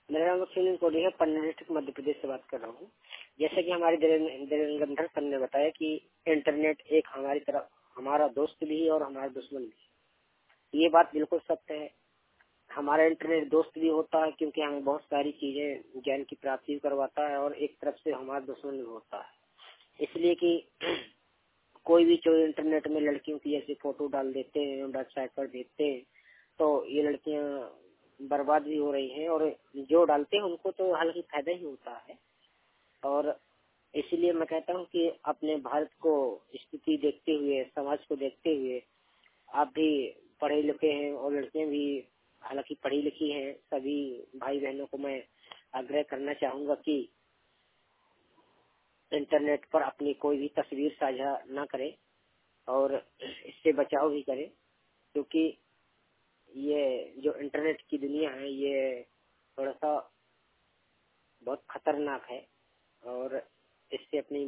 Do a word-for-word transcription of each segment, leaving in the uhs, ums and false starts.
मेरा नाम सुनील कोडी है, पन्ना डिस्ट्रिक्ट मध्य प्रदेश से बात कर रहा हूँ। जैसे कि हमारे देवेंद्र सर ने बताया कि इंटरनेट एक हमारी तरफ हमारा दोस्त भी है और हमारा दुश्मन भी। ये बात बिल्कुल सत्य है। हमारा इंटरनेट दोस्त भी होता है क्योंकि हमें बहुत सारी चीजें ज्ञान की प्राप्ति करवाता है, और एक तरफ से हमारा दुश्मन भी होता है। इसलिए कि कोई भी जो इंटरनेट में लड़कियों की ऐसी फोटो डाल देते हैं, वेबसाइट पर भेजते हैं, तो ये लड़कियां बर्बाद भी हो रही हैं, और जो डालते हैं उनको तो हालांकि फायदा ही होता है। और इसलिए मैं कहता हूं कि अपने भारत को स्थिति देखते हुए, समाज को देखते हुए, आप भी पढ़े लिखे हैं और लड़कियां भी हालांकि पढ़ी लिखी हैं, सभी भाई बहनों को मैं आग्रह करना चाहूंगा कि इंटरनेट पर अपनी कोई भी तस्वीर साझा ना करें और इससे बचाव भी करें, क्योंकि ये जो इंटरनेट की दुनिया है ये थोड़ा सा बहुत खतरनाक है, और इससे अपनी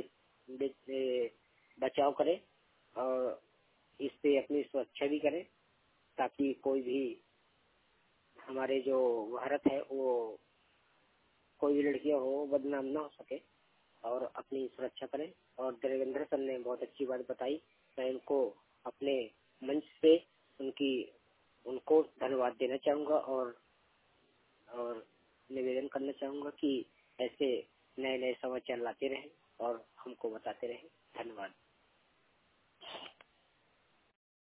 बचाव करें और इससे अपनी सुरक्षा भी करें, ताकि कोई भी हमारे जो भारत है वो कोई भी लड़कियां हो बदनाम ना हो सके, और अपनी सुरक्षा करें। और देवेंद्र सर ने बहुत अच्छी बात बताई, मैं उनको अपने मंच पे उनकी उनको धन्यवाद देना चाहूंगा और और निवेदन करना चाहूंगा कि ऐसे नए नए समाचार लाते रहें और हमको बताते रहें। धन्यवाद।